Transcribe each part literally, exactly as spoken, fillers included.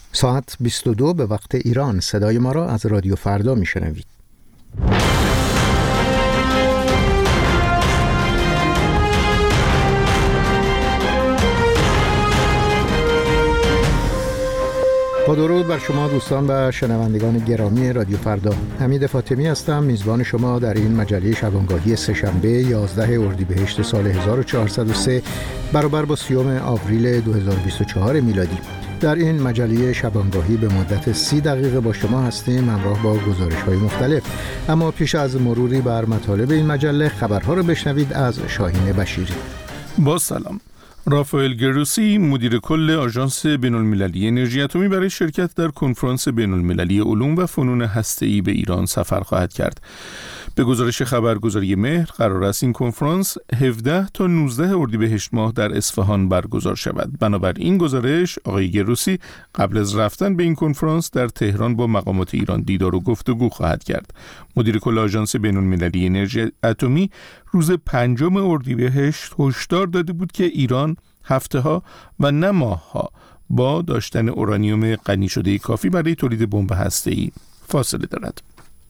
ساعت بیست و دو به وقت ایران. صدای ما را از رادیو فردا میشنوید. با درود بر شما دوستان و شنوندگان گرامی رادیو فردا. حمید فاطمی هستم، میزبان شما در این مجله شبانگاهی سه‌شنبه یازده اردیبهشت سال هزار و چهارصد و سه برابر با سیوم آوریل دو هزار و بیست و چهار میلادی. در این مجله شبانگاهی به مدت سی دقیقه با شما هستیم همراه با گزارش‌های مختلف. اما پیش از مروری بر مطالب این مجله خبرها رو بشنوید از شاهین بشیری. با سلام. رافائل گروسی مدیر کل آژانس بین‌المللی انرژی اتمی برای شرکت در کنفرانس بین‌المللی علوم و فنون هسته‌ای به ایران سفر خواهد کرد. به گزارش خبرگزاری مهر قرار است این کنفرانس هفده تا نوزده اردیبهشت ماه در اصفهان برگزار شود. بنابر این گزارش آقای گروسی قبل از رفتن به این کنفرانس در تهران با مقامات ایران دیدار و گفتگو خواهد کرد. مدیر کل آژانس بین‌المللی انرژی اتمی روز پنجم اردیبهشت هشدار داده بود که ایران هفته‌ها و نه ماه‌ها با داشتن اورانیوم غنی شده کافی برای تولید بمب هسته‌ای فاصله دارد.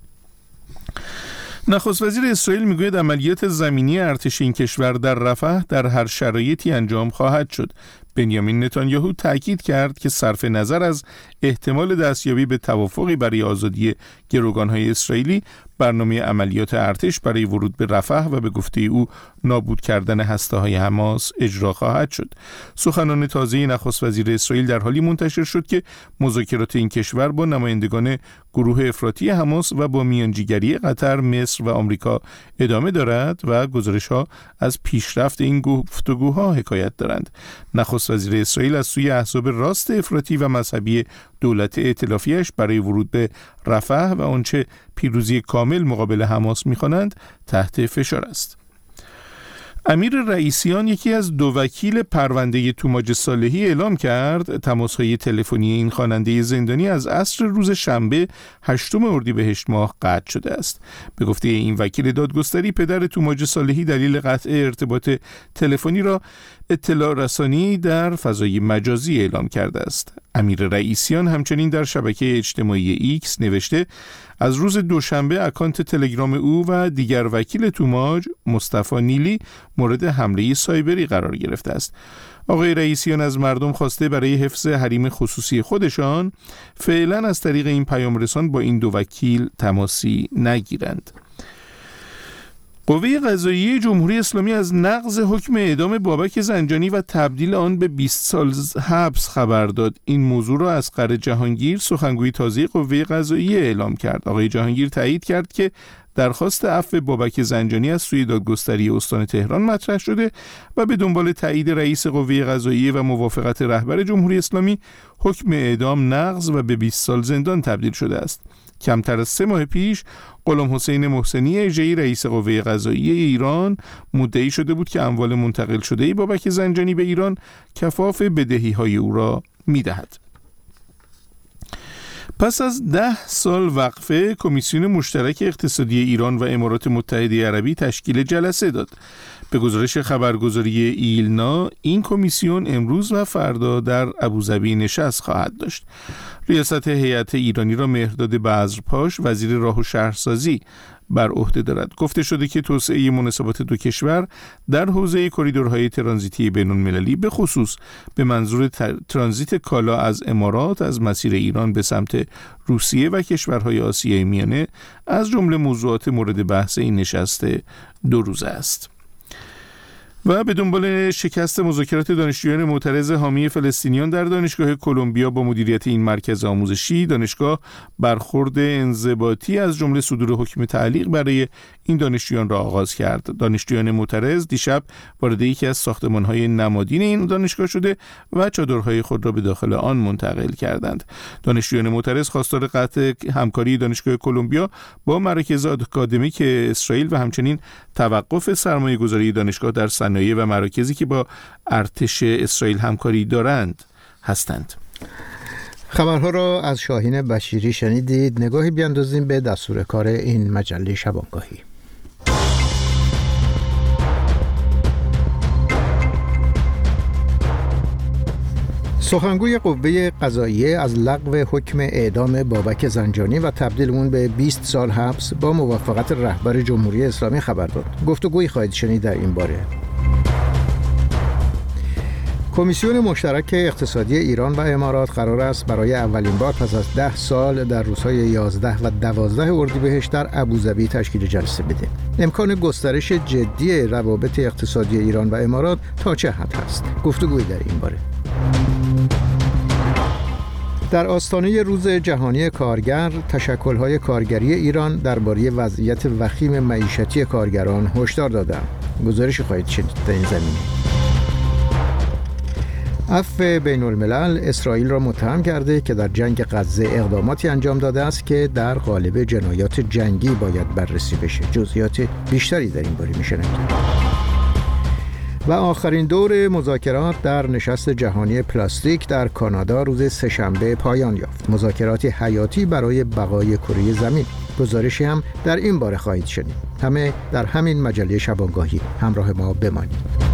نخست وزیر اسرائیل میگوید عملیات زمینی ارتش این کشور در رفح در هر شرایطی انجام خواهد شد. بنیامین نتانیاهو تأکید کرد که صرف نظر از احتمال دستیابی به توافقی برای آزادی گروگان‌های اسرائیلی، برنامه عملیات ارتش برای ورود به رفح و به گفته او نابود کردن هسته‌های حماس اجرا خواهد شد. سخنان تازه نخست وزیر اسرائیل در حالی منتشر شد که مذاکرات این کشور با نمایندگان گروه افراطی حماس و با میانجیگری قطر، مصر و آمریکا ادامه دارد و گزارش‌ها از پیشرفت این گفتگوها حکایت دارند. نخست وزیر اسرائیل از سوی احزاب راست افراطی و مذهبی دولت ائتلافیش برای ورود به رفح و آنچه پیروزی کامل مقابل حماس می‌خوانند تحت فشار است. امیر رئیسیان، یکی از دو وکیل پرونده توماج صالحی، اعلام کرد تماس‌های تلفنی این خواننده زندانی از عصر روز شنبه هشتم اردیبهشت ماه قطع شده است. به گفته این وکیل دادگستری، پدر توماج صالحی دلیل قطع ارتباط تلفنی را اطلاع رسانی در فضای مجازی اعلام کرده است. امیر رئیسیان همچنین در شبکه اجتماعی ایکس نوشته از روز دوشنبه اکانت تلگرام او و دیگر وکیل توماج، مصطفی نیلی، مورد حمله سایبری قرار گرفته است. آقای رئیسیان از مردم خواسته برای حفظ حریم خصوصی خودشان فعلا از طریق این پیام رسان با این دو وکیل تماسی نگیرند. قوه قضاییه جمهوری اسلامی از نقض حکم اعدام بابک زنجانی و تبدیل آن به بیست سال حبس خبر داد. این موضوع را اصغر جهانگیر، سخنگوی تازه قوه قضاییه، اعلام کرد. آقای جهانگیر تایید کرد که درخواست عفو بابک زنجانی از سوی دادگستری استان تهران مطرح شده و به دنبال تایید رئیس قوه قضاییه و موافقت رهبر جمهوری اسلامی حکم اعدام نقض و به بیست سال زندان تبدیل شده است. کمتر از سه ماه پیش غلام حسین محسنی اژه‌ای رئیس قوه قضاییه ایران مدعی شده بود که اموال منتقل شده بابک زنجانی به ایران کفاف بدهی‌های او را می‌دهد. پس از ده سال وقفه، کمیسیون مشترک اقتصادی ایران و امارات متحده عربی تشکیل جلسه داد. به گزارش خبرگزاری ایلنا، این کمیسیون امروز و فردا در ابوظبی نشست خواهد داشت. ریاست هیئت ایرانی را مهرداد بذرپاش، وزیر راه و شهرسازی، بر عهده دارد. گفته شده که توسعه مناسبات دو کشور در حوزه کریدورهای ترانزیتی بین‌المللی، به خصوص به منظور ترانزیت کالا از امارات از مسیر ایران به سمت روسیه و کشورهای آسیای میانه، از جمله موضوعات مورد بحث این نشست دو روزه است. و به دنبال شکست مذاکرات دانشجویان معترض حامی فلسطینیان در دانشگاه کلمبیا با مدیریت این مرکز آموزشی، دانشگاه برخورد انضباطی از جمله صدور حکم تعلیق برای این دانشجویان را آغاز کرد. دانشجویان معترض دیشب وارد یکی از ساختمان‌های نمادین این دانشگاه شده و چادرهای خود را به داخل آن منتقل کردند. دانشجویان معترض خواستار قطع همکاری دانشگاه کلمبیا با مراکز آکادمیک اسرائیل و همچنین توقف سرمایه‌گذاری دانشگاه در صنایع و مراکزی که با ارتش اسرائیل همکاری دارند هستند. خبرها را از شاهین بشیری شنیدید. نگاهی بیاندازیم به دستور کار این مجله شبانگاهی. سخنگوی قوه قضاییه از لغو حکم اعدام بابک زنجانی و تبدیل اون به بیست سال حبس با موافقت رهبر جمهوری اسلامی خبر داد. گفتگویی خواهید شنید در این باره. کمیسیون مشترک اقتصادی ایران و امارات قرار است برای اولین بار پس از ده سال در روزهای یازده و دوازده اردیبهشت در ابوظبی تشکیل جلسه بده. امکان گسترش جدی روابط اقتصادی ایران و امارات تا چه حد هست؟ گفتگویی در این باره. در آستانه روز جهانی کارگر، تشکل‌های کارگری ایران درباره وضعیت وخیم معیشتی کارگران هشدار دادند. گزارشی خواهید شنید در این زمینه. عفو بین الملل اسرائیل را متهم کرده که در جنگ غزه اقداماتی انجام داده است که در قالب جنایات جنگی باید بررسی بشه. جزئیات بیشتری در این باره میشنوید. و آخرین دور مذاکرات در نشست جهانی پلاستیک در کانادا روز سه‌شنبه پایان یافت. مذاکراتی حیاتی برای بقای کره زمین. گزارشی هم در این باره خواهید شنید. همه در همین مجله شبانگاهی. همراه ما بمانید.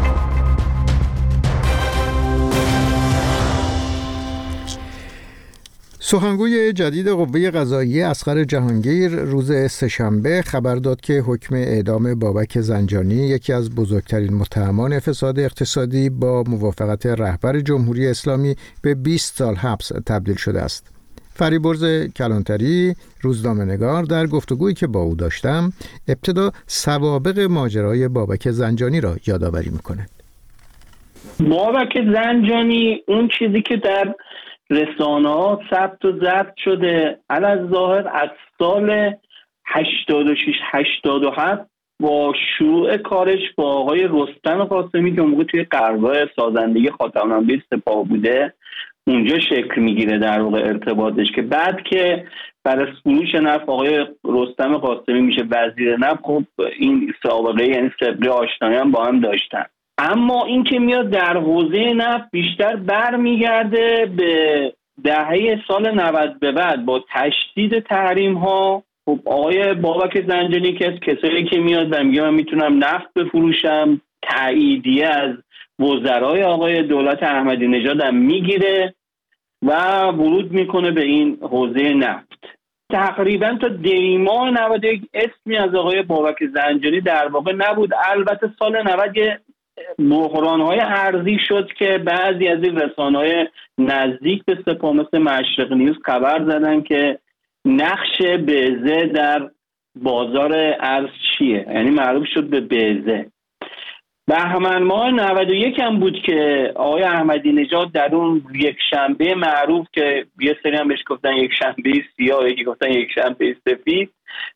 سخنگوی جدید قوه قضاییه اصغر جهانگیر روز سه‌شنبه خبر داد که حکم اعدام بابک زنجانی، یکی از بزرگترین متهمان فساد اقتصادی، با موافقت رهبر جمهوری اسلامی به بیست سال حبس تبدیل شده است. فریبرز کلانتری، روزنامه‌نگار، در گفتگویی که با او داشتم ابتدا سوابق ماجرای بابک زنجانی را یادآوری می‌کند. بابک زنجانی اون چیزی که در رسانه‌ها ثبت و ضبط شده علی‌الظاهر از سال هشتاد و شش هشتاد و هفت با شروع کارش با آقای رستم قاسمی که اون موقع توی قرارگاه سازندگی خاتم‌الانبیاء سپاه بوده اونجا شکل میگیره در واقع ارتباطش، که بعد که برای فروش نفت آقای رستم قاسمی میشه وزیر نفت. خب این سابقه یعنی سابقه آشنایی هم با هم داشتن. اما این که میاد در حوزه نفت بیشتر برمیگرده به دهه سال نود به بعد با تشدید تحریم ها. خب آقای بابک زنجانی که از کسایی که میاد و میگه من میتونم نفت بفروشم، تاییدیه از وزرای آقای دولت احمدی نژاد هم میگیره و ورود میکنه به این حوزه نفت. تقریبا تا دیما نود و یک اسمی از آقای بابک زنجانی در واقع نبود. البته سال نود بحران‌های ارزی شد که بعضی از این رسانه‌های نزدیک به سپاه مثل مشرق نیوز خبر زدن که نقش بزه در بازار ارز چیه، یعنی معروف شد به بزه. بهمن ماه نود و یک هم بود که آقای احمدی نژاد در اون یک شنبه معروف که یه سری هم بهش گفتن یک شنبه سیاه، یکی گفتن یک شنبه سفید،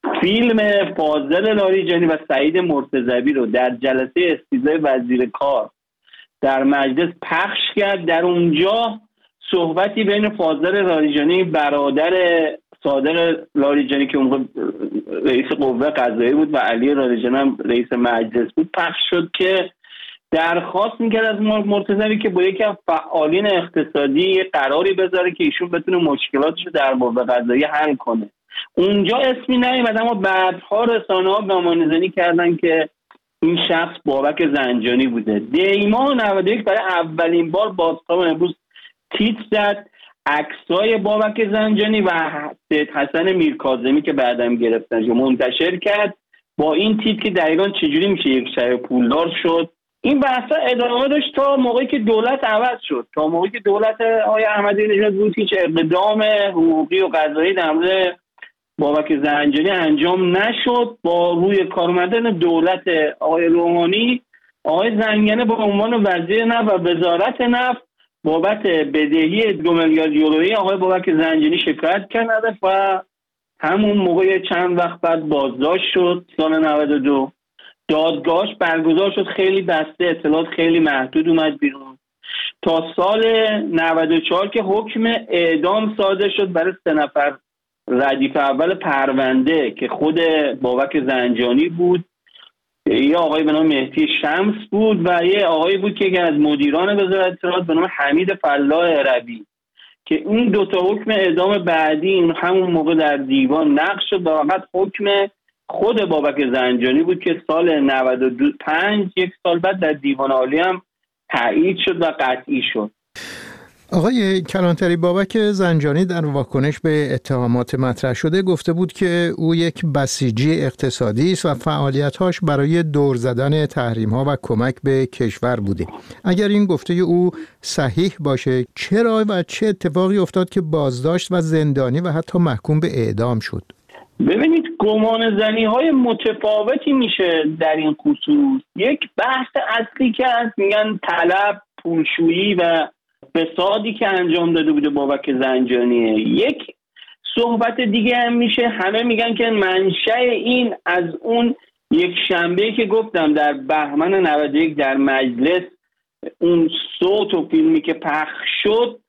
فیلم فاضل لاریجانی و سعید مرتضوی رو در جلسه استیضاح وزیر کار در مجلس پخش کرد. در اونجا صحبتی بین فاضل لاریجانی برادر صادق لاریجانی که اون رئیس قوه قضاییه بود و علی لاریجانی هم رئیس مجلس بود پخش شد که درخواست میکرد از مرتضوی که با یکی از فعالین اقتصادی قراری بذاره که ایشون بتونه مشکلاتش رو در قوه قضاییه حل کنه. اونجا اسمی نیومد، اما بعدها رسانه‌ها گمانه‌زنی کردن که این شخص بابک زنجانی بوده. دیما نود و یک برای اولین بار بازتاب امروز تیتر زد عکسای بابک زنجانی و سید حسن میرکاظمی که بعدم گرفتنش منتشر کرد با این تیتر که دقیقاً چجوری میشه یک شهر پولدار شد. این بحثا ادامه داشت تا موقعی که دولت عوض شد. تا موقعی که دولت آقای احمدی نژاد بود هیچ اقدام حقوقی و قضایی در مورد بابک زنجانی انجام نشد. با روی کار اومدن دولت آقای روحانی، آقای زنگنه به عنوان وزیر نفت و وزارت نفت بابت بدهی دو میلیارد یورویی آقای بابک زنجانی شکایت کرد و همون موقع چند وقت بعد بازداشت شد. سال نود و دو دادگاهش برگزار شد، خیلی بسته، اطلاعات خیلی محدود اومد بیرون، تا سال نود و چهار که حکم اعدام صادر شد برای سه نفر ردیف اول پرونده که خود بابک زنجانی بود، یه آقای به نام مهدی شمس بود و یه آقای بود که از مدیران وزارت اطلاعات به نام حمید فلاح عربی که این دوتا حکم اعدام بعدی این همون موقع در دیوان نقض شد و فقط حکم خود بابک زنجانی بود که سال نود و پنج یک سال بعد در دیوان عالی هم تایید شد و قطعی شد. آقای کلانتری، بابک زنجانی در واکنش به اتهامات مطرح شده گفته بود که او یک بسیجی اقتصادی است و فعالیت‌هاش برای دور زدن تحریم‌ها و کمک به کشور بوده. اگر این گفته او صحیح باشه، چرا و چه اتفاقی افتاد که بازداشت و زندانی و حتی محکوم به اعدام شد؟ ببینید، گمان زنی های متفاوتی میشه در این خصوص. یک بحث اصلی که هست میگن طلب، پولشویی و فسادی که انجام داده بوده بابک زنجانیه. یک صحبت دیگه هم میشه، همه میگن که منشأ این از اون یک شنبه که گفتم در بهمن نود و یک در مجلس اون صوت و فیلمی که پخش شد،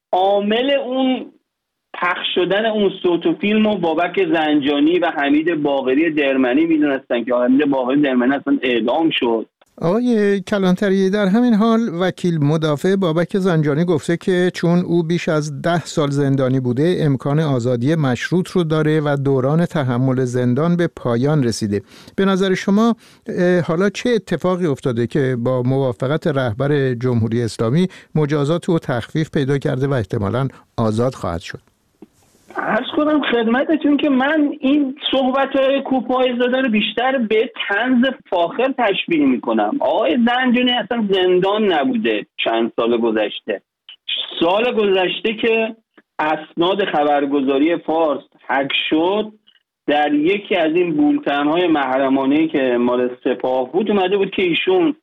عامل اون پخش شدن اون صوت و فیلم و بابک زنجانی و حمید باقری درمنی میدونستن که حمید باقری درمنی اصلا اعدام شد. آقای کلانتری، در همین حال وکیل مدافع بابک زنجانی گفته که چون او بیش از ده سال زندانی بوده امکان آزادی مشروط رو داره و دوران تحمل زندان به پایان رسیده. به نظر شما حالا چه اتفاقی افتاده که با موافقت رهبر جمهوری اسلامی مجازات او تخفیف پیدا کرده و احتمالاً آزاد خواهد شد؟ عرض کنم خدمتتون که من این صحبت‌های کوپای زاده رو بیشتر به طنز فاخر تشبیه می‌کنم. آقای زنجانی اصلا زندان نبوده چند سال گذشته. سال گذشته که اسناد خبرگزاری فارس هک شد، در یکی از این بولتن‌های محرمانه‌ای که مال سپاه بود اومده بود که ایشون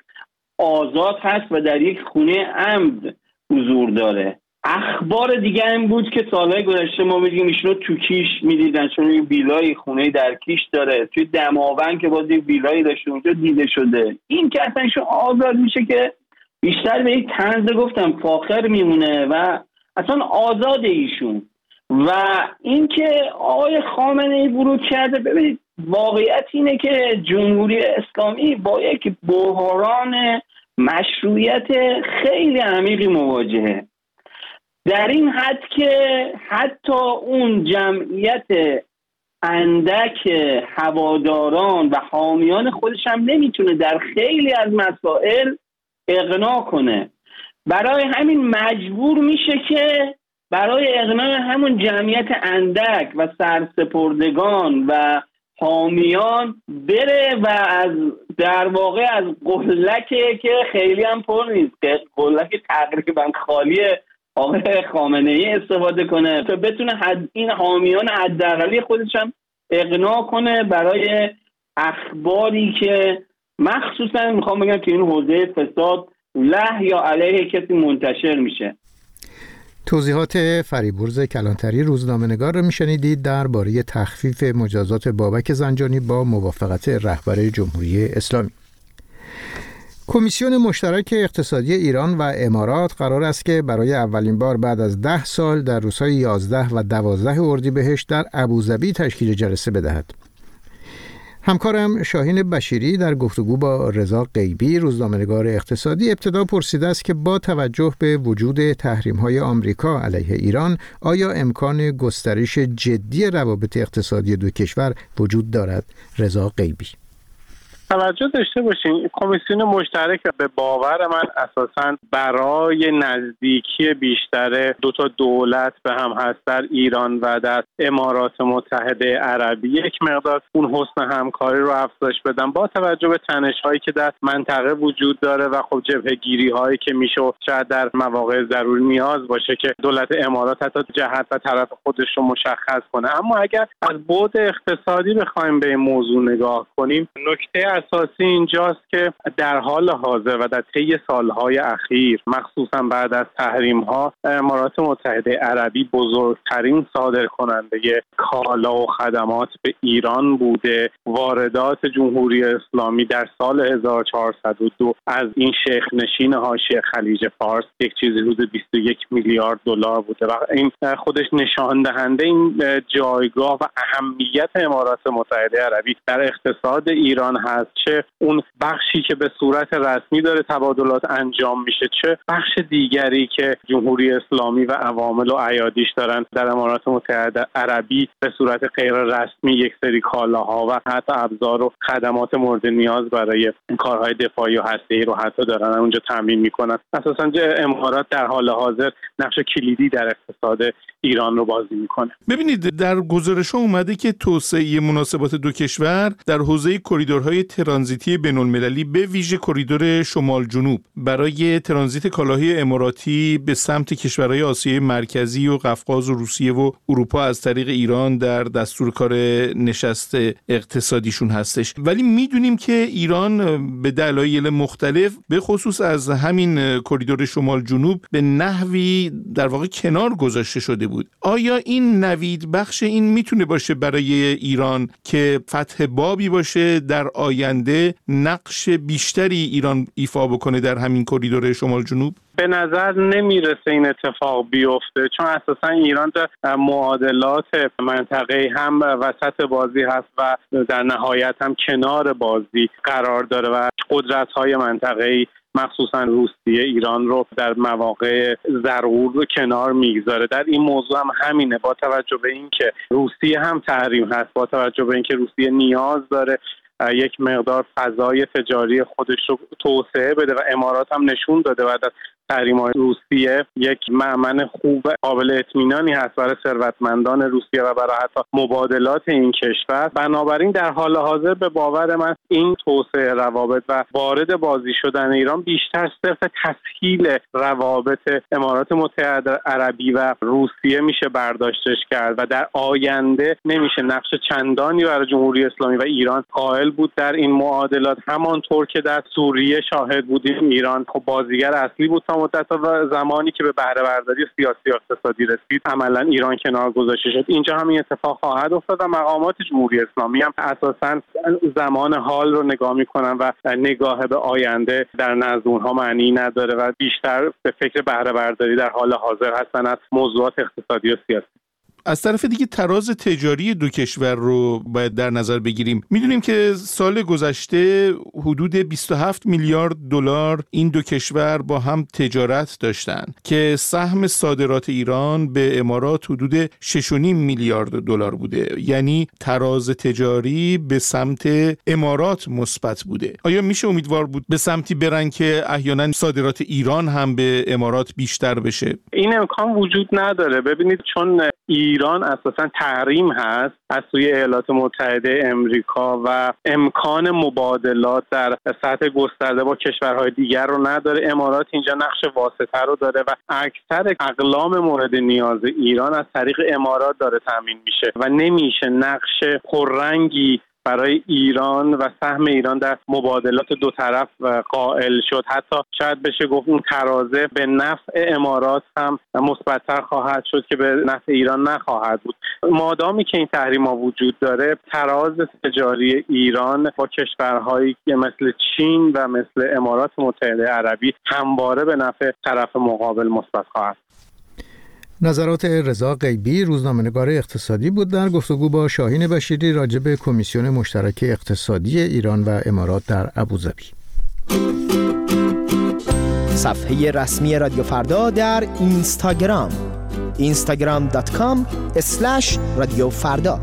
آزاد هست و در یک خونه عمد حضور داره. اخبار دیگه هم بود که سالهای گذشته ما بگیم ایشون رو تو کیش میدیدن، چون این ویلای خونه در کیش داره، توی دماوند که باز یک ویلای داشته اونجا دیده شده. این که اصلا ایشون آزاد میشه که بیشتر به یک طنز گفتم فاخر میمونه و اصلا آزاد ایشون. و این که آقای خامنه‌ای ورود کرده، ببینید واقعیت اینه که جمهوری اسلامی با یک بحران مشروعیت خیلی عمیقی مواجهه، در این حد که حتی اون جمعیت اندک هواداران و حامیان خودش هم نمیتونه در خیلی از مسائل اقناع کنه. برای همین مجبور میشه که برای اقناع همون جمعیت اندک و سرسپردگان و حامیان بره و از در واقع از قلک که خیلی هم پر نیست، قلک تقریبا خالیه، آقای خامنه‌ای استفاده کنه تا بتونه حد این حامیان حداقلی خودش هم اقناع کنه برای اخباری که مخصوصا میخوام بگم که این حوزه فساد له یا علیه کسی منتشر میشه. توضیحات فریبرز کلانتری، روزنامه‌نگار رو میشنیدید درباره تخفیف مجازات بابک زنجانی با موافقت رهبر جمهوری اسلامی. کمیسیون مشترک اقتصادی ایران و امارات قرار است که برای اولین بار بعد از ده سال در روزهای یازده و دوازده اردیبهشت در ابوظبی تشکیل جلسه بدهد. همکارم شاهین بشیری در گفتگو با رضا غیبی، روزنامه‌نگار اقتصادی، ابتدا پرسیده است که با توجه به وجود تحریم‌های آمریکا علیه ایران آیا امکان گسترش جدی روابط اقتصادی دو کشور وجود دارد؟ رضا غیبی: توجه داشته باشین کمیسیون مشترک به باور من اساساً برای نزدیکی بیشتر دو تا دولت به هم هست در ایران و در امارات متحده عربی یک مقدار اون حسن همکاری رو افزایش بدن با توجه به تنش‌هایی که در منطقه وجود داره و خب جبهه‌گیری هایی که میشه شاید در مواقع ضروری نیاز باشه که دولت امارات حتی جهت و طرف خودش رو مشخص کنه. اما اگر از بعد اقتصادی بخوایم به این موضوع نگاه کنیم، نکته اساسی اینجاست که در حال حاضر و در طی سالهای اخیر مخصوصا بعد از تحریم‌ها امارات متحده عربی بزرگترین صادرکننده کالا و خدمات به ایران بوده. واردات جمهوری اسلامی در سال هزار و چهارصد و دو از این شیخ نشین حاشیه خلیج فارس یک چیزی حدود بیست و یک میلیارد دلار بوده و این خودش نشان دهنده این جایگاه و اهمیت امارات متحده عربی در اقتصاد ایران هست هست، چه اون بخشی که به صورت رسمی داره تبادلات انجام میشه، چه بخش دیگری که جمهوری اسلامی و عوامل و ایادیش دارن در امارات متحده عربی به صورت غیر رسمی یک سری کالاها و حتی ابزار و خدمات مورد نیاز برای کارهای دفاعی و هسته‌ای رو حتی دارن اونجا تامین میکنن. اساساً امارات در حال حاضر نقش کلیدی در اقتصاد ایران رو بازی میکنه. ببینید در گزارش اومده که توسعه مناسبات دو کشور در حوزه کریدورهای ترانزیتی بین‌المللی به ویژه کریدور شمال جنوب برای ترانزیت کالاهای اماراتی به سمت کشورهای آسیای مرکزی و قفقاز و روسیه و اروپا از طریق ایران در دستور کار نشست اقتصادیشون هستش. ولی میدونیم که ایران به دلایل مختلف به خصوص از همین کریدور شمال جنوب به نحوی در واقع کنار گذاشته شده بود. آیا این نوید بخش این میتونه باشه برای ایران که فتح بابی باشه در آینده نقش بیشتری ایران ایفا بکنه در همین کریدور شمال جنوب؟ به نظر نمیرسه این اتفاق بیفته، چون اساسا ایران در معادلات منطقه هم وسط بازی هست و در نهایت هم کنار بازی قرار داره و قدرت‌های منطقه‌ای مخصوصا روسیه ایران رو در مواقع ضرور کنار میگذاره. در این موضوع هم همینه، با توجه به اینکه روسیه هم تحریم هست، با توجه به اینکه روسیه نیاز داره یک مقدار فضای تجاری خودش رو توسعه بده و امارات هم نشون داده بعد از تحریم‌های روسیه یک مأمن خوب قابل اطمینانی هست برای ثروتمندان روسیه و برای حتی مبادلات این کشور. بنابراین در حال حاضر به باور من این توسعه روابط و وارد بازی شدن ایران بیشتر صرف تسهیل روابط امارات متحده عربی و روسیه میشه برداشتش کرد و در آینده نمیشه نقش چندانی برای جمهوری اسلامی و ایران قائل بود در این معادلات. همانطور که در سوریه شاهد بودیم، ایران خب بازیگر اصلی بود تا مدت و زمانی که به بهره برداری سیاسی و اقتصادی رسید عملا ایران کنار گذاشته شد. اینجا هم این اتفاق خواهد افتاد و مقامات جمهوری اسلامی هم اساساً زمان حال رو نگاه میکنن و نگاه به آینده در نزد اونها معنی نداره و بیشتر به فکر بهره برداری در حال حاضر هستن از موضوعات اقتصادی و سیاسی. از طرف دیگه تراز تجاری دو کشور رو باید در نظر بگیریم. میدونیم که سال گذشته حدود بیست و هفت میلیارد دلار این دو کشور با هم تجارت داشتن که سهم صادرات ایران به امارات حدود شش و نیم میلیارد دلار بوده، یعنی تراز تجاری به سمت امارات مثبت بوده. آیا میشه امیدوار بود به سمتی برن که احیانا صادرات ایران هم به امارات بیشتر بشه؟ این امکان وجود نداره. ببینید چون ایران اساساً تحریم هست از سوی ایالات متحده امریکا و امکان مبادلات در سطح گسترده با کشورهای دیگر رو نداره، امارات اینجا نقش واسطه رو داره و اکثر اقلام مورد نیاز ایران از طریق امارات داره تامین میشه و نمیشه نقش پررنگی برای ایران و سهم ایران در مبادلات دو طرف قائل شد. حتی شاید بشه گفت اون ترازه به نفع امارات هم مثبت‌تر خواهد شد که به نفع ایران نخواهد بود. مادامی که این تحریم‌ها وجود داره، تراز تجاری ایران با کشورهایی که مثل چین و مثل امارات متحده عربی همواره به نفع طرف مقابل مثبت خواهد. نظرات رضا غیبی، روزنامه‌نگار اقتصادی بود در گفتگو با شاهین بشیری راجع به کمیسیون مشترک اقتصادی ایران و امارات در ابوظبی. صفحه رسمی رادیو فردا در اینستاگرام اینستاگرام دات کام اسلش رادیو فردا.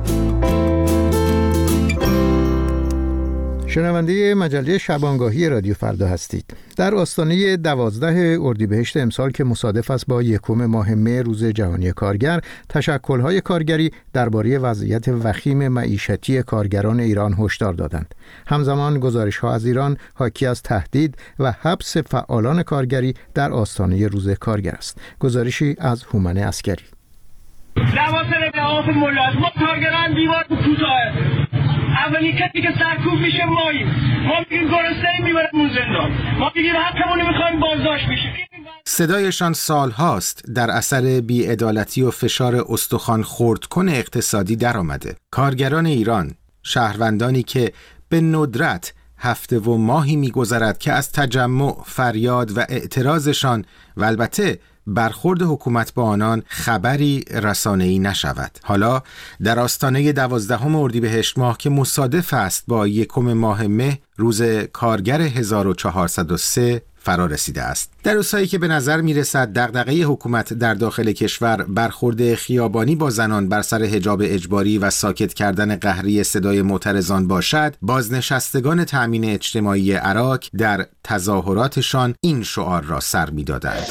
شنونده مجله شبانگاهی رادیو فردا هستید. در آستانه دوازده اردیبهشت امسال که مصادف است با یکم ماه مه روز جهانی کارگر، تشکل‌های کارگری درباره وضعیت وخیم معیشتی کارگران ایران هشدار دادند. همزمان گزارش‌ها از ایران حاکی از تهدید و حبس فعالان کارگری در آستانه روز کارگر است. گزارشی از هومن عسکری. لواسل لحاف ملت ما کارگران دیوار تو کوتاه. اولی کسی که سرکوب میشه ماییم. ما میگیم گرسنه میبرمون زندان. ما میگیم حقمون میخوایم بازداشت بشیم. صدایشان سالهاست در اثر بی‌عدالتی و فشار استخوان خردکن اقتصادی در آمده. کارگران ایران، شهروندانی که به ندرت هفته و ماهی میگذرد که از تجمع، فریاد و اعتراضشان و البته برخورد حکومت با آنان خبری رسانه‌ای نشود. حالا در آستانه دوازدهم اردیبهشت ماه که مصادف است با یکم ماه مه روز کارگر هزار و چهارصد و سه فرا رسیده است. در روزهایی که به نظر می رسد دغدغه حکومت در داخل کشور برخورد خیابانی با زنان بر سر حجاب اجباری و ساکت کردن قهری صدای معترضان باشد، بازنشستگان تأمین اجتماعی عراق در تظاهراتشان این شعار را سر می دادند: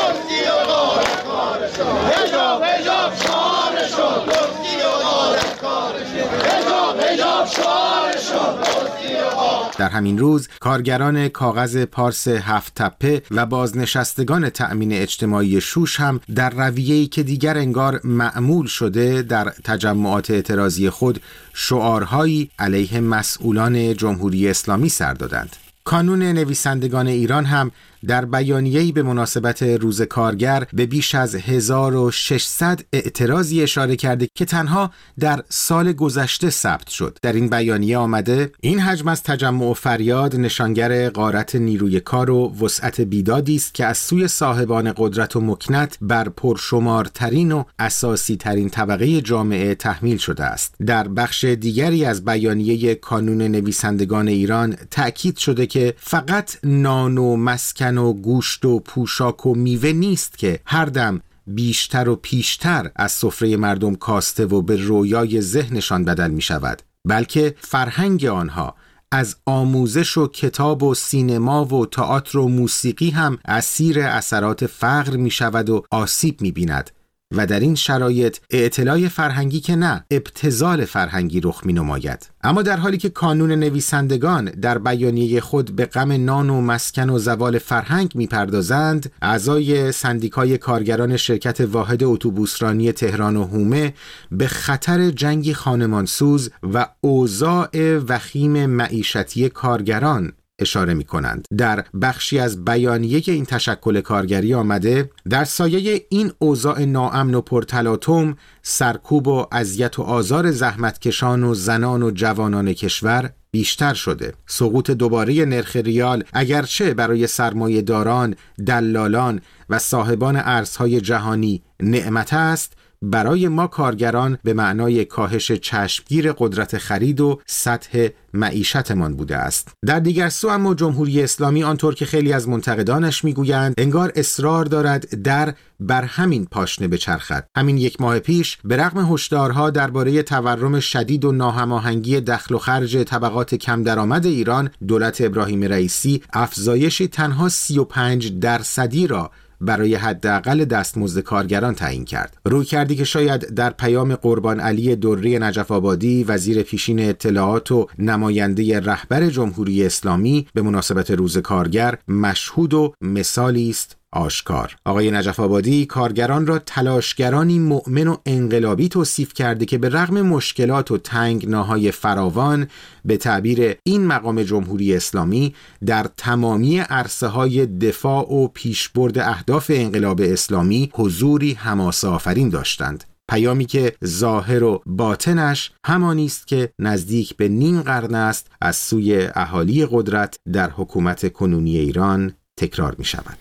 در همین روز کارگران کاغذ پارس هفت تپه و بازنشستگان تأمین اجتماعی شوش هم در رویه‌ای که دیگر انگار معمول شده در تجمعات اعتراضی خود شعارهایی علیه مسئولان جمهوری اسلامی سر دادند. کانون نویسندگان ایران هم در بیانیه‌ای به مناسبت روز کارگر به بیش از هزار و ششصد اعتراضی اشاره کرده که تنها در سال گذشته ثبت شد. در این بیانیه آمده این حجم از تجمع و فریاد نشانگر غارت نیروی کار و وسعت بیدادی است که از سوی صاحبان قدرت و مکنت بر پرشمارترین و اساسی ترین طبقه جامعه تحمیل شده است. در بخش دیگری از بیانیه کانون نویسندگان ایران تأکید شده که فقط نان و مسکن و گوشت و پوشاک و میوه نیست که هر دم بیشتر و پیشتر از سفره مردم کاسته و به رویای ذهنشان بدل می شود، بلکه فرهنگ آنها از آموزش و کتاب و سینما و تئاتر و موسیقی هم اسیر اثرات فقر می شود و آسیب می بیند و در این شرایط اعتلاع فرهنگی که نه، ابتذال فرهنگی رخ می نماید. اما در حالی که کانون نویسندگان در بیانیه خود به غم نان و مسکن و زوال فرهنگ می پردازند، اعضای سندیکای کارگران شرکت واحد اتوبوسرانی تهران و هومه به خطر جنگی خانمانسوز و اوضاع وخیم معیشتی کارگران اشاره می کنند. در بخشی از بیانیه این تشکل کارگری آمده در سایه این اوضاع ناامن و پرتلاطم، سرکوب و اذیت و آزار زحمتکشان و زنان و جوانان کشور بیشتر شده. سقوط دوباره نرخ ریال اگرچه برای سرمایه داران، دلالان و صاحبان ارزهای جهانی نعمت است، برای ما کارگران به معنای کاهش چشمگیر قدرت خرید و سطح معیشتمان بوده است. در دیگر سو اما جمهوری اسلامی آنطور که خیلی از منتقدانش میگویند انگار اصرار دارد در بر همین پاشنه بچرخد. همین یک ماه پیش به رغم هشدارها درباره تورم شدید و ناهماهنگی دخل و خرج طبقات کم درآمد ایران، دولت ابراهیم رئیسی افزایشی تنها سی و پنج درصدی را برای حداقل دستمزد کارگران تعیین کرد. روی کردی که شاید در پیام قربان علی دری نجف آبادی وزیر پیشین اطلاعات و نماینده رهبر جمهوری اسلامی به مناسبت روز کارگر مشهود و مثالی است آشکار. آقای نجف آبادی کارگران را تلاشگرانی مؤمن و انقلابی توصیف کرده که به رغم مشکلات و تنگناهای فراوان به تعبیر این مقام جمهوری اسلامی در تمامی عرصه‌های دفاع و پیشبرد اهداف انقلاب اسلامی حضوری حماسه آفرین داشتند. پیامی که ظاهر و باطنش همانی است که نزدیک به نیم قرن است از سوی اهالی قدرت در حکومت کنونی ایران تکرار می شود.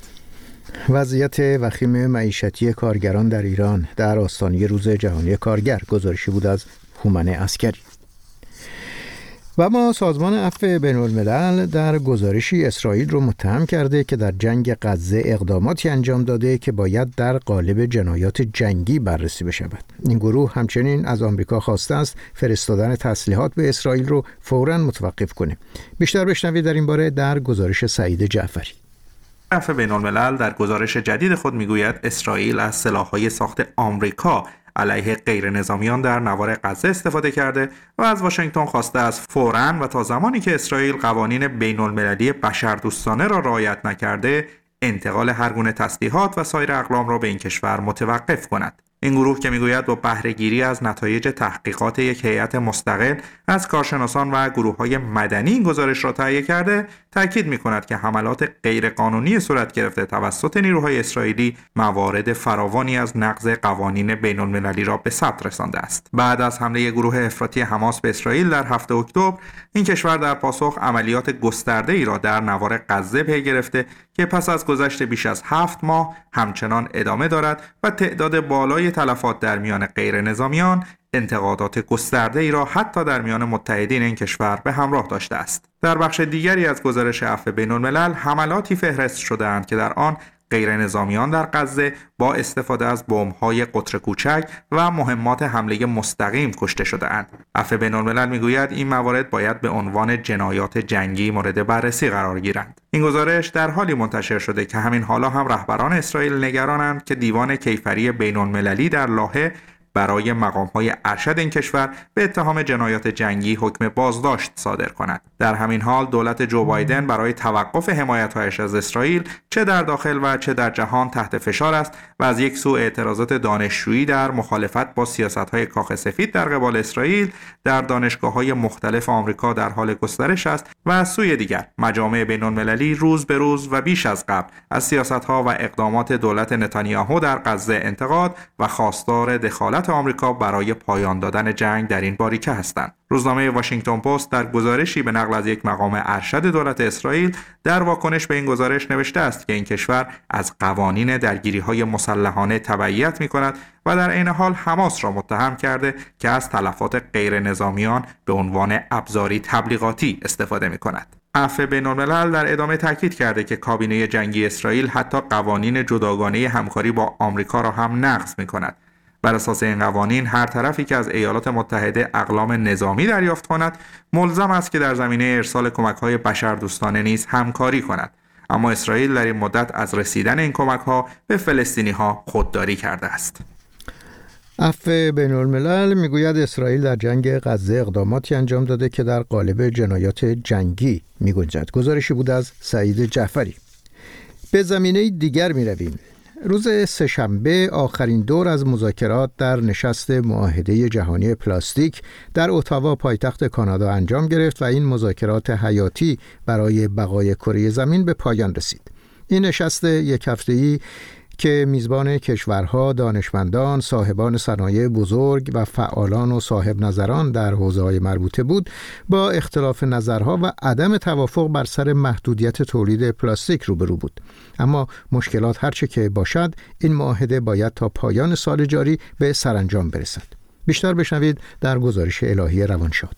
وضعیت وخیم معیشتی کارگران در ایران در آستانه روز جهانی کارگر، گزارشی بود از هومن عسکری. و ما سازمان عفو بین الملل در گزارشی اسرائیل رو متهم کرده که در جنگ غزه اقداماتی انجام داده که باید در قالب جنایات جنگی بررسی بشود. این گروه همچنین از آمریکا خواسته است فرستادن تسلیحات به اسرائیل رو فوراً متوقف کنه. بیشتر بشنوید در این باره در گزارش سعید جعفری. عفو بین الملل در گزارش جدید خود میگوید اسرائیل از سلاح‌های ساخت آمریکا علیه غیر نظامیان در نوار غزه استفاده کرده و از واشنگتن خواسته است فوراً و تا زمانی که اسرائیل قوانین بین المللی بشردوستانه را رعایت نکرده انتقال هر گونه تسلیحات و سایر اقلام را به این کشور متوقف کند. این گروه که میگوید با بهره‌گیری از نتایج تحقیقات یک هیئت مستقل از کارشناسان و گروه‌های مدنی این گزارش را تهیه کرده، تاکید می‌کند که حملات غیرقانونی صورت گرفته توسط نیروهای اسرائیلی موارد فراوانی از نقض قوانین بین‌المللی را به ثبت رسانده است. بعد از حمله گروه افراطی حماس به اسرائیل در هفتم اکتبر، این کشور در پاسخ عملیات گسترده‌ای را در نوار غزه پی گرفته که پس از گذشت بیش از هفت ماه همچنان ادامه دارد و تعداد بالای تلفات در میان غیر نظامیان انتقادات گسترده‌ای را حتی در میان متحدین این کشور به همراه داشته است. در بخش دیگری از گزارش عفو بین‌الملل حملاتی فهرست شده‌اند که در آن غیر نظامیان در غزه با استفاده از بمب‌های قطر کوچک و مهمات حمله مستقیم کشته شده‌اند. عفو بین‌الملل می‌گوید این موارد باید به عنوان جنایات جنگی مورد بررسی قرار گیرند. این گزارش در حالی منتشر شده که همین حالا هم رهبران اسرائیل نگرانند که دیوان کیفری بین‌المللی در لاهه برای مقام‌های ارشد این کشور به اتهام جنایات جنگی حکم بازداشت صادر کند. در همین حال دولت جو بایدن برای توقف حمایت‌هایش از اسرائیل چه در داخل و چه در جهان تحت فشار است و از یک سو اعتراضات دانشجویی در مخالفت با سیاست‌های کاخ سفید در قبال اسرائیل در دانشگاه‌های مختلف آمریکا در حال گسترش است و از سوی دیگر مجامع بین‌المللی روز به روز و بیش از قبل از سیاست‌ها و اقدامات دولت نتانیاهو در غزه انتقاد و خواستار دخالت آمریکا برای پایان دادن جنگ در این باریکه هستند. روزنامه واشنگتن پست در گزارشی به نقل از یک مقام ارشد دولت اسرائیل در واکنش به این گزارش نوشته است که این کشور از قوانین درگیری‌های مسلحانه تبعیت می‌کند و در عین حال حماس را متهم کرده که از تلفات غیر نظامیان به عنوان ابزاری تبلیغاتی استفاده می‌کند. عفو بین‌الملل در ادامه تاکید کرده که کابینه جنگی اسرائیل حتی قوانین جداگانه همکاری با آمریکا را هم نقض می‌کند. بر اساس این قوانین هر طرفی که از ایالات متحده اقلام نظامی دریافت کند ملزم است که در زمینه ارسال کمک‌های بشردوستانه نیز همکاری کند، اما اسرائیل در این مدت از رسیدن این کمک‌ها به فلسطینی‌ها خودداری کرده است. عفو بین‌الملل میگوید اسرائیل در جنگ غزه اقداماتی انجام داده که در قالب جنایات جنگی می‌گنجد. گزارشی بود از سعید جعفری. به زمینه دیگر می‌رویم. روز سه‌شنبه آخرین دور از مذاکرات در نشست معاهده جهانی پلاستیک در اتاوا پایتخت کانادا انجام گرفت و این مذاکرات حیاتی برای بقای کره زمین به پایان رسید. این نشست یک هفته‌ای که میزبان کشورها، دانشمندان، صاحبان صنایع بزرگ و فعالان و صاحب نظران در حوزه‌های مربوطه بود، با اختلاف نظرها و عدم توافق بر سر محدودیت تولید پلاستیک روبرو بود. اما مشکلات هرچه که باشد، این معاهده باید تا پایان سال جاری به سرانجام برسد. بیشتر بشنوید در گزارش الهی روانشاد.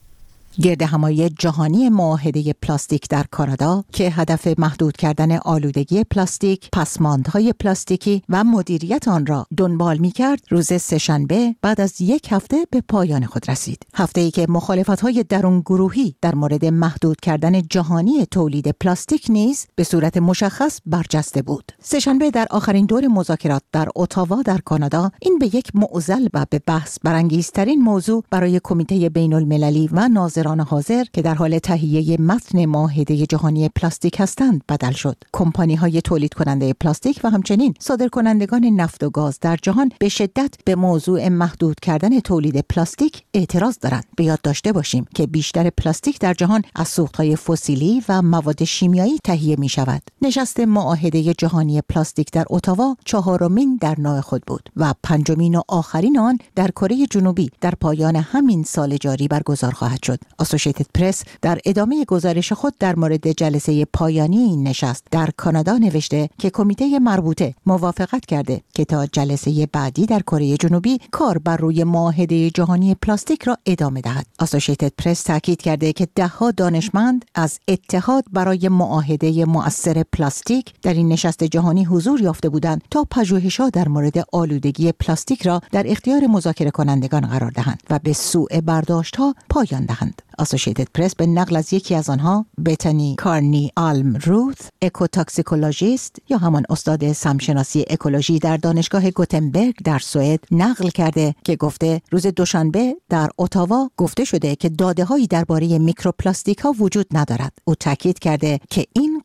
گردهمایی جهانی معاهده پلاستیک در کانادا که هدف محدود کردن آلودگی پلاستیک، پسماندهای پلاستیکی و مدیریت آن را دنبال می‌کرد، روز سه‌شنبه بعد از یک هفته به پایان خود رسید. هفته‌ای که مخالفت‌های درون گروهی در مورد محدود کردن جهانی تولید پلاستیک نیز به صورت مشخص برجسته بود. سه‌شنبه در آخرین دور مذاکرات در اتاوا در کانادا، این به یک معضل و به بحث برانگیزترین موضوع برای کمیته بین‌المللی و ناظر حاضر که در حال تهیه متن معاهده جهانی پلاستیک هستند بدل شد. کمپانی‌های تولید کننده پلاستیک و همچنین صادرکنندگان نفت و گاز در جهان به شدت به موضوع محدود کردن تولید پلاستیک اعتراض دارند. به یاد داشته باشیم که بیشتر پلاستیک در جهان از سوخت‌های فسیلی و مواد شیمیایی تهیه می‌شود. نشست معاهده جهانی پلاستیک در اتاوا چهارمین در نوع خود بود و پنجمین و آخرین آن در کره جنوبی در پایان همین سال جاری برگزار خواهد شد. اسوسییتد پرس در ادامه گزارش خود در مورد جلسه پایانی این نشست در کانادا نوشته که کمیته مربوطه موافقت کرده که تا جلسه بعدی در کره جنوبی کار بر روی معاهده جهانی پلاستیک را ادامه دهد. اسوسییتد پرس تاکید کرده که ده‌ها دانشمند از اتحاد برای معاهده مؤثر پلاستیک در این نشست جهانی حضور یافته بودند تا پژوهش‌ها در مورد آلودگی پلاستیک را در اختیار مذاکره کنندگان قرار دهند و به سوء برداشت‌ها پایان دهند. اسوسییتد پرس به نقل از یکی از آنها، بتانی کارنی آلم روث، اکوتاکسیکولوژیست یا همان استاد سمشناسی اکولوژی در دانشگاه گوتنبرگ در سوئد، نقل کرده که گفته روز دوشنبه در اتاوا گفته شده که داده‌هایی درباره میکروپلاستیک‌ها وجود ندارد. او تاکید کرده که این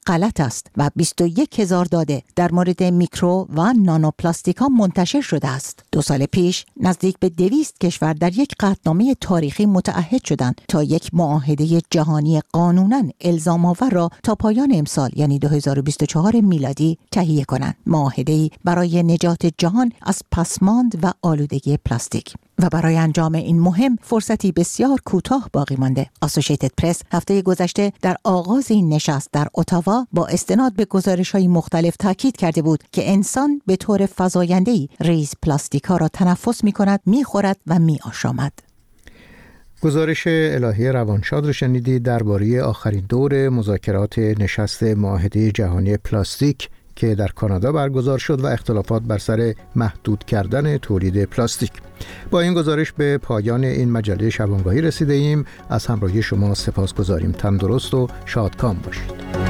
غلط است و بیست و یک هزار داده در مورد میکرو و نانو پلاستیک ها منتشر شده است. دو سال پیش نزدیک به دویست کشور در یک قطعنامه تاریخی متعهد شدند تا یک معاهده جهانی قانوناً الزام آور را تا پایان امسال یعنی دو هزار و بیست و چهار میلادی تهیه کنند. معاهده‌ای برای نجات جهان از پسماند و آلودگی پلاستیک. و برای انجام این مهم فرصتی بسیار کوتاه باقی مانده. آسوشیتد پرس هفته گذشته در آغاز این نشست در اتاوا با استناد به گزارش‌های مختلف تاکید کرده بود که انسان به طور فزاینده‌ای ریز پلاستیک‌ها را تنفس می‌کند، می‌خورد و می‌آشامد. گزارش الهی روانشاد رو شنیدید درباره آخرین دور مذاکرات نشست معاهده جهانی پلاستیک که در کانادا برگزار شد و اختلافات بر سر محدود کردن تولید پلاستیک. با این گزارش به پایان این مجله شبانگاهی رسیده ایم. از همراهی شما سپاسگزاریم. تندرست و شادکام باشید.